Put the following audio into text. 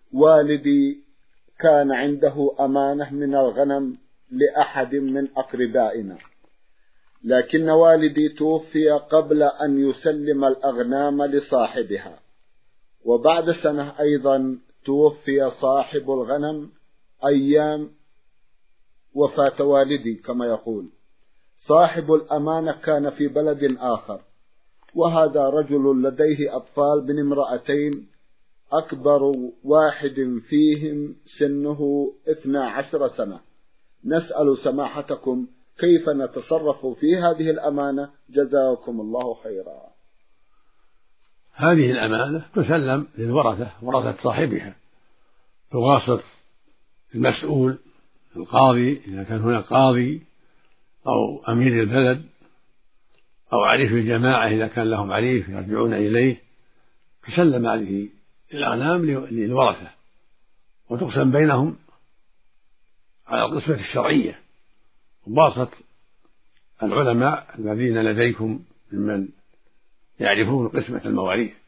والدي كان عنده أمانة من الغنم لأحد من أقربائنا، لكن والدي توفي قبل أن يسلم الأغنام لصاحبها، وبعد سنة أيضا توفي صاحب الغنم أيام وفاة والدي. كما يقول صاحب الأمانة كان في بلد آخر، وهذا رجل لديه أطفال من امرأتين، أكبر واحد فيهم سنه 12 سنة. نسأل سماحتكم كيف نتصرف في هذه الأمانة؟ جزاكم الله خيرا. هذه الأمانة تسلم للورثة، ورثة صاحبها، تغاصر المسؤول القاضي إذا كان هناك قاضي، أو أمير البلد، أو عريف الجماعة إذا كان لهم عريف يرجعون إليه. تسلم هذه الأغنام للورثة وتقسم بينهم على القسمة الشرعية. وباسط العلماء الذين لديكم ممن يعرفون قسمة المواريث